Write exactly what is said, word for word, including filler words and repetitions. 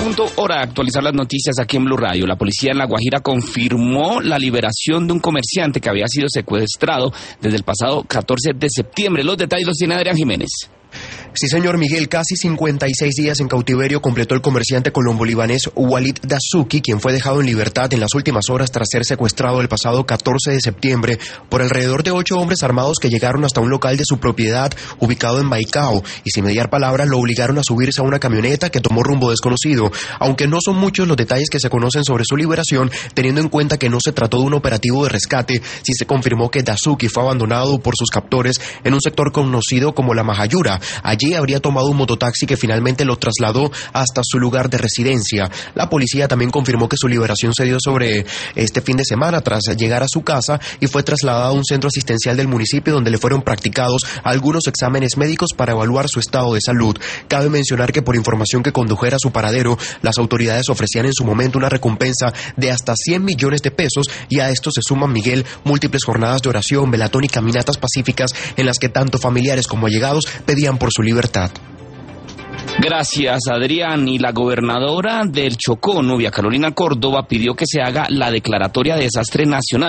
punto, hora de actualizar las noticias aquí en Blue Radio. La policía en La Guajira confirmó la liberación de un comerciante que había sido secuestrado desde el pasado catorce de septiembre. Los detalles los tiene Adrián Jiménez. Sí, señor Miguel, casi cincuenta y seis días en cautiverio completó el comerciante colombo-libanés Walid Dasuki, quien fue dejado en libertad en las últimas horas tras ser secuestrado el pasado catorce de septiembre por alrededor de ocho hombres armados que llegaron hasta un local de su propiedad ubicado en Baicao y sin mediar palabras lo obligaron a subirse a una camioneta que tomó rumbo desconocido. Aunque no son muchos los detalles que se conocen sobre su liberación, teniendo en cuenta que no se trató de un operativo de rescate, sí se confirmó que Dasuki fue abandonado por sus captores en un sector conocido como La Majayura. Allí habría tomado un mototaxi que finalmente lo trasladó hasta su lugar de residencia. La policía también confirmó que su liberación se dio sobre este fin de semana tras llegar a su casa y fue trasladado a un centro asistencial del municipio donde le fueron practicados algunos exámenes médicos para evaluar su estado de salud. Cabe mencionar que por información que condujera a su paradero, las autoridades ofrecían en su momento una recompensa de hasta cien millones de pesos y a esto se suman, Miguel, múltiples jornadas de oración, velatón y caminatas pacíficas en las que tanto familiares como allegados pedían por su libertad. Gracias, Adrián. Y la gobernadora del Chocó, Nubia Carolina Córdoba, pidió que se haga la declaratoria de desastre nacional.